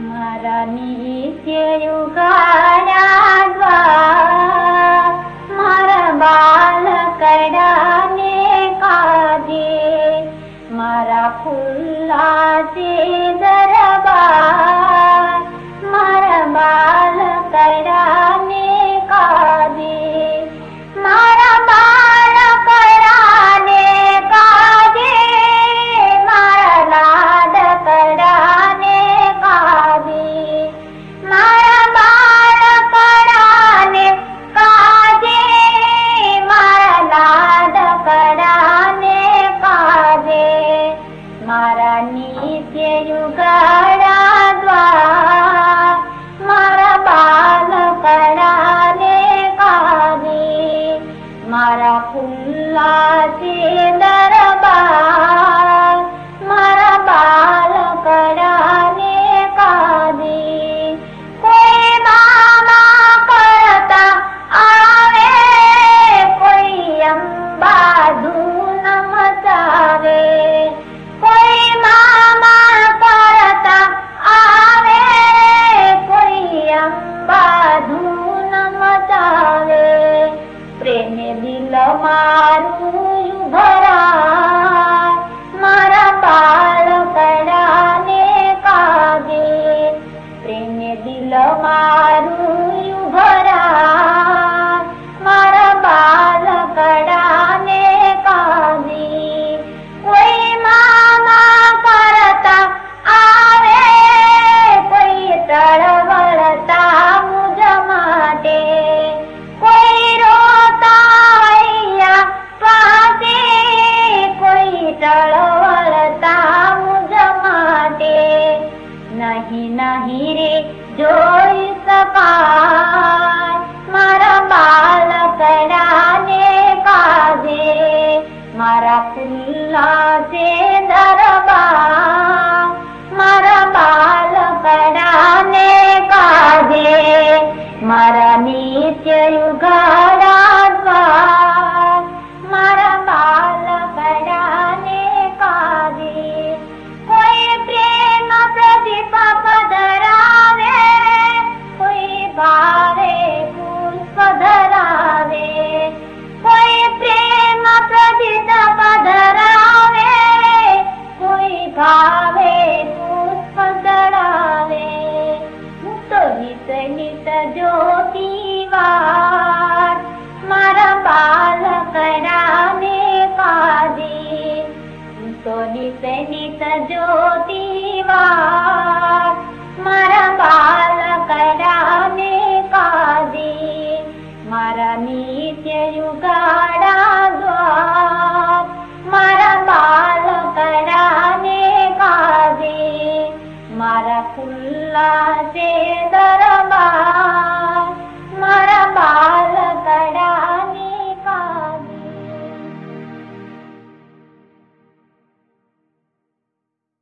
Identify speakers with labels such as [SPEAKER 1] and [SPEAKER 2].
[SPEAKER 1] મારા નિત્ય યુગાડા દ્વાર મારા બાલકડાને કાજે મારા ખુલ્લા છે દરબાર મારા બાલકડાને કાજે મારા બાલકડાને કાજે મારા લાડકડાને કાજે મારા બાળકડાને કાજે મારા લાડકડાને કાજે મારા નિત્ય યુગાડા દ્વાર મારા બાલકડાને કાજે મારા ખુલ્લા છે દરબાર મારા બાલકડાને કાજે કોઈ મામા કરતા આવે કોઈ અંબાધૂન મચાવે કોઈ મામા કરતા આવે કોઈ અંબાધૂન મચાવે પ્રેમે દિલ મારું ભરા મારા બાળકડાને કાજે પ્રેમે દિલ મારું ભરા મારા બાળકડાને કાજે કોઈ મામા કરતા આવે કોઈ તળવળતા મુજ માટે કોઈ રોતા પાસે કોઈ તળવળતા મુજ માટે નહીં નહીં રે જોઈ શકાય મારા બાલકડાને કાજે મારા ખુલ્લા છે દરબાર મારા બાલકડાને કાજે મારા નિત્ય યુગાડા દ્વાર મારા બાલકડાને કાજે કોઈ પ્રેમ પ્રદીપ પધરાવે કોઈ ભાવે પુષ્પ ધરાવે કોઈ પ્રેમ પ્રદીપ પધરાવે કોઈ ભાવે પુષ્પ ધરાવે હું તો નિત નિત જ્યોતિવાર મારા બાલકડાને કાજે હું તો નિત નિત જ્યોતિ